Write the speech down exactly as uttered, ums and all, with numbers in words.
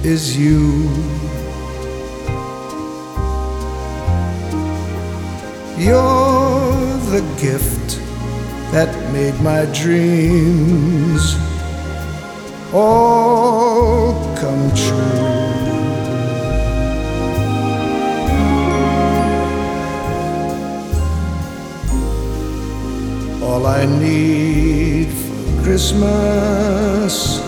is you. You're the gift that made my dreams all come true. All I need for Christmas